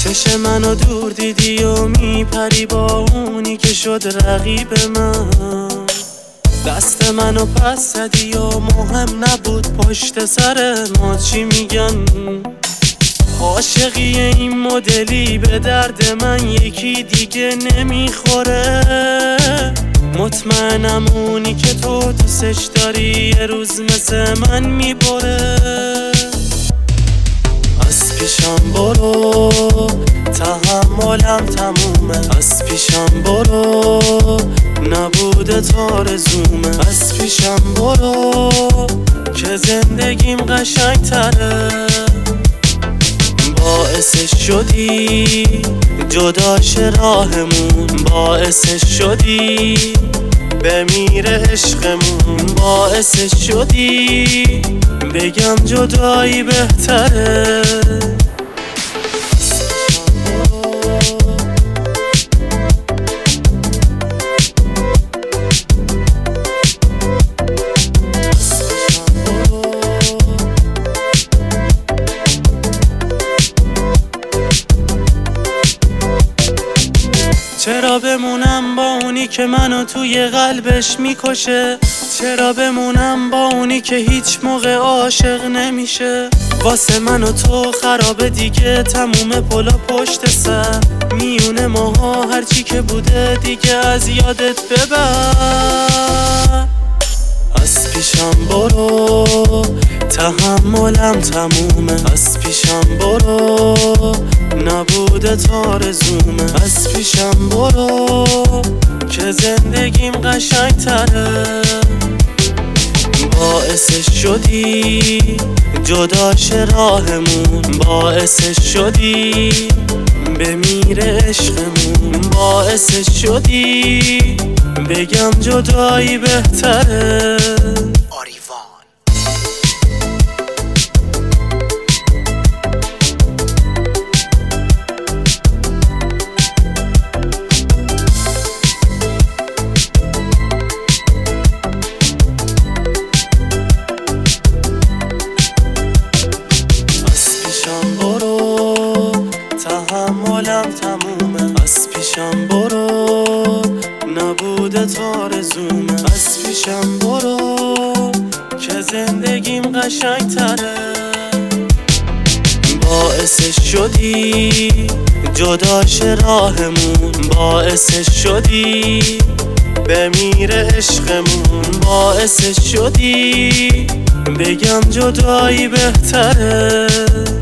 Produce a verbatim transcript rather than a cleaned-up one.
چش منو دور دیدی و میپری با اونی که شد رقیب من. دست منو پس زدی و مهم نبود پشت سر ما چی میگن. عاشقی این مدلی به درد من یکی دیگه نمیخوره. مطمئنم اونی که تو دوستش داری یه روز مثل من میبره. از پیشم برو تحملم تمومه. از پیشم برو نبوده تارزومه. از پیشم برو که زندگیم قشنگ تره. باعثش شدی جداش راهمون. باعثش شدی بمیره عشقمون. باعثش شدی بگم جدایی بهتره. چرا بمونم با اونی که منو توی قلبش میکشه؟ چرا بمونم با اونی که هیچ موقع عاشق نمیشه؟ واسه من و تو خرابه دیگه تموم پلا پشت سر. میونه ماها هرچی که بوده دیگه از یادت ببر. از پیشم برو تحملم تمومه. از پیشم برو نبوده تارزومه. از پیشم برو که زندگیم قشنگ تره. باعثش شدی جداش راهمون. باعثش شدی بمیره عشقمون. باعثش شدی بگم جدایی بهتره. تحملم تمومه. از پیشم برو نبوده تارزومه. از پیشم برو که زندگیم قشنگ تره. باعثش شدی جداش راهمون. باعثش شدی بمیره عشقمون. باعثش شدی بگم جدایی بهتره.